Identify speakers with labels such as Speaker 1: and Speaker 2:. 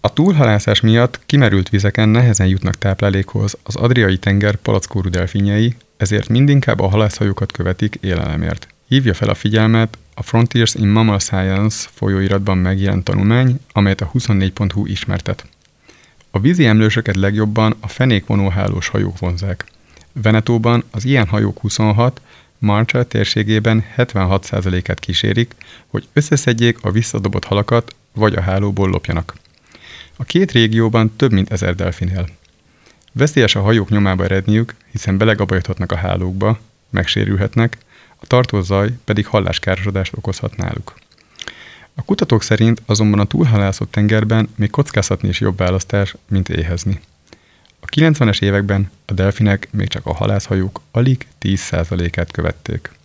Speaker 1: A túlhalászás miatt kimerült vizeken nehezen jutnak táplálékhoz az Adriai-tenger palackórú delfinjei, ezért mindinkább a halászhajókat követik élelemért. Hívja fel a figyelmet a Frontiers in Mammal Science folyóiratban megjelent tanulmány, amelyet a 24.hu ismertet. A vízi emlősöket legjobban a fenékvonóhálós hajók vonzák. Venetóban az ilyen hajók 26, Marshall térségében 76%-át kísérik, hogy összeszedjék a visszadobott halakat, vagy a hálóból lopjanak. A két régióban több mint 1000 delfin él. Veszélyes a hajók nyomába eredniük, hiszen belegabajodhatnak a hálókba, megsérülhetnek, a tartózaj pedig halláskárosodást okozhat náluk. A kutatók szerint azonban a túlhalászott tengerben még kockáztatni is jobb választás, mint éhezni. A 90-es években a delfinek még csak a halászhajók alig 10%-át követték.